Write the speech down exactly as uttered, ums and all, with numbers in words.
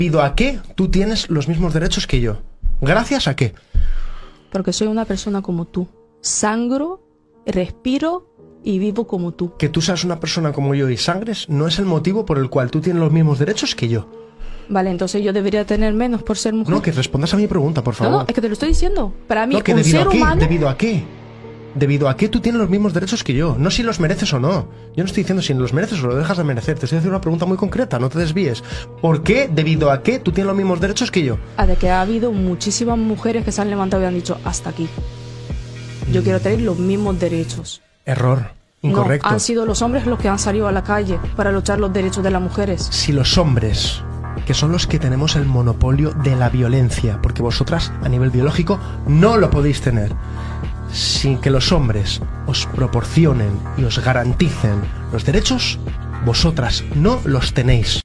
¿Debido a qué tú tienes los mismos derechos que yo? ¿Gracias a qué? Porque soy una persona como tú. Sangro, respiro y vivo como tú. Que tú seas una persona como yo y sangres no es el motivo por el cual tú tienes los mismos derechos que yo. Vale, entonces yo debería tener menos por ser mujer. No, que respondas a mi pregunta, por favor. No, no, es que te lo estoy diciendo. Para mí, no, que un debido ser a qué, humano... ¿Debido a qué? ¿Debido a qué tú tienes los mismos derechos que yo? No si los mereces o no. Yo no estoy diciendo si los mereces o lo dejas de merecer. Te estoy haciendo una pregunta muy concreta, no te desvíes. ¿Por qué, debido a qué, tú tienes los mismos derechos que yo? A de que ha habido muchísimas mujeres que se han levantado y han dicho, hasta aquí. Yo mm. quiero tener los mismos derechos. Error. Incorrecto. No, han sido los hombres los que han salido a la calle para luchar los derechos de las mujeres. Si los hombres, que son los que tenemos el monopolio de la violencia, porque vosotras, a nivel biológico, no lo podéis tener. Sin que los hombres os proporcionen y os garanticen los derechos, vosotras no los tenéis.